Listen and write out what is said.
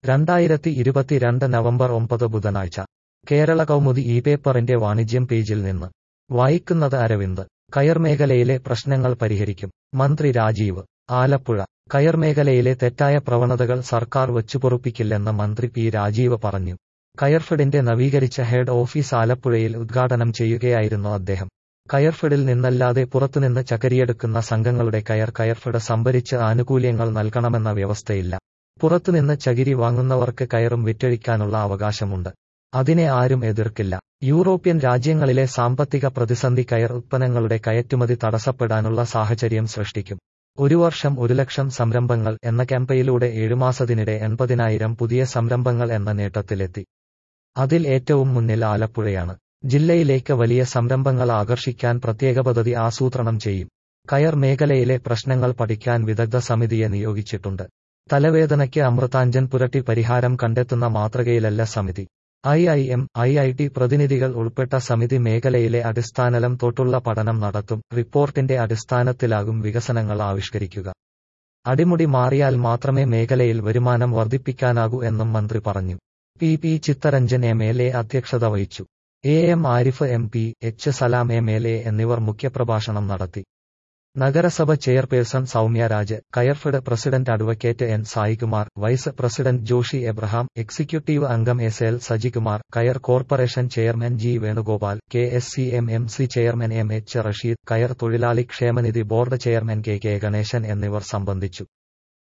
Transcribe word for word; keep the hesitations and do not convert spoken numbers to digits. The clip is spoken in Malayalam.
രണ്ടായിരത്തി ഇരുപത്തിരണ്ട് നവംബർ ഒമ്പത് ബുധനാഴ്ച കേരള കൗമുദി ഈ പേപ്പറിന്റെ വാണിജ്യം പേജിൽ നിന്ന് വായിക്കുന്നത് അരവിന്ദ്. കയർ മേഖലയിലെ പ്രശ്നങ്ങൾ പരിഹരിക്കും മന്ത്രി രാജീവ്. ആലപ്പുഴ. കയർ മേഖലയിലെ തെറ്റായ പ്രവണതകൾ സർക്കാർ വച്ചുപൊറുപ്പിക്കില്ലെന്ന് മന്ത്രി പി രാജീവ് പറഞ്ഞു. കയർഫെഡിന്റെ നവീകരിച്ച ഹെഡ് ഓഫീസ് ആലപ്പുഴയിൽ ഉദ്ഘാടനം ചെയ്യുകയായിരുന്നു അദ്ദേഹം. കയർഫെഡിൽ നിന്നല്ലാതെ പുറത്തുനിന്ന് ചകരിയെടുക്കുന്ന സംഘങ്ങളുടെ കയർ കയർഫെഡ് സംഭരിച്ച് ആനുകൂല്യങ്ങൾ നൽകണമെന്ന വ്യവസ്ഥയില്ല. പുറത്തുനിന്ന് ചകിരി വാങ്ങുന്നവർക്ക് കയറും വിറ്റഴിക്കാനുള്ള അവകാശമുണ്ട്. അതിനെ ആരും എതിർക്കില്ല. യൂറോപ്യൻ രാജ്യങ്ങളിലെ സാമ്പത്തിക പ്രതിസന്ധി കയർ ഉത്പന്നങ്ങളുടെ കയറ്റുമതി തടസ്സപ്പെടാനുള്ള സാഹചര്യം സൃഷ്ടിക്കും. ഒരു വർഷം ഒരു ലക്ഷം സംരംഭങ്ങൾ എന്ന ക്യാമ്പയിലൂടെ ഏഴുമാസത്തിനിടെ എൺപതിനായിരം പുതിയ സംരംഭങ്ങൾ എന്ന നേട്ടത്തിലെത്തി. അതിൽ ഏറ്റവും മുന്നിൽ ആലപ്പുഴയാണ്. ജില്ലയിലേക്ക് വലിയ സംരംഭങ്ങൾ ആകർഷിക്കാൻ പ്രത്യേക പദ്ധതി ആസൂത്രണം ചെയ്യും. കയർ മേഖലയിലെ പ്രശ്നങ്ങൾ പഠിക്കാൻ വിദഗ്ധ സമിതിയെ നിയോഗിച്ചിട്ടുണ്ട്. തലവേദനയ്ക്ക് അമൃതാഞ്ജൻ പുരട്ടി പരിഹാരം കണ്ടെത്തുന്ന മാതൃകയിലല്ല സമിതി. I I M, I I T പ്രതിനിധികൾ ഉൾപ്പെട്ട സമിതി മേഖലയിലെ അടിസ്ഥാനതലം തൊട്ടുള്ള പഠനം നടത്തും. റിപ്പോർട്ടിന്റെ അടിസ്ഥാനത്തിലാകും വികസനങ്ങൾ ആവിഷ്കരിക്കുക. അടിമുടി മാറിയാൽ മാത്രമേ മേഖലയിൽ വരുമാനം വർദ്ധിപ്പിക്കാനാകൂ എന്നും മന്ത്രി പറഞ്ഞു. P P Chittaranjan M L A അധ്യക്ഷത വഹിച്ചു. A M Arif M P, H Salam M L A എന്നിവർ മുഖ്യപ്രഭാഷണം നടത്തി. നഗരസഭ chairperson Soumya Raj, Coirfed president advocate N Saikumar, vice president Joshy Abraham, executive അംഗം S L Sajikumar, coir corporation chairman G Venugopal, K S C M M C chairman M H Rasheed, coir തൊഴിലാളി ക്ഷേമനിധി board chairman K K Ganesan എന്നിവർ സംബന്ധിച്ചു.